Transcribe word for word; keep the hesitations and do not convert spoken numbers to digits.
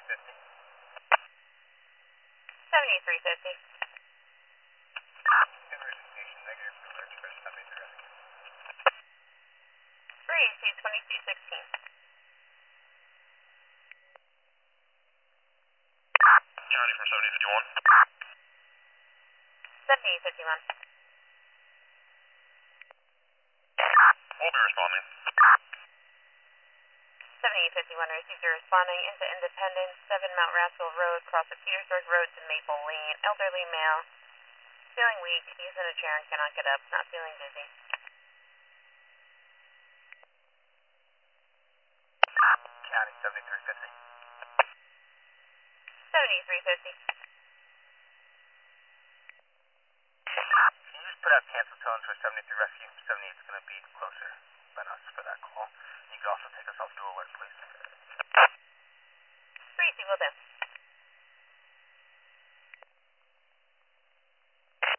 fifty. seventy-three fifty. Conversion station negative for search for seventy-three rescue. three A C twenty-two sixteen. County from seventy fifty-one. seventy fifty-one. We'll be responding. seventy fifty-one received a responding into Independence, seven Mount Rascal Road, cross of Petersburg Road to Maple Lane. Elderly male. Feeling weak, he's in a chair and cannot get up, not feeling dizzy. County seventy-three fifty. seventy-three fifty. Can you just put out cancel tones for seventy-three rescue? seventy-eight's going to be closer than us for that call. You can also take us off dual alert, please. three C will do.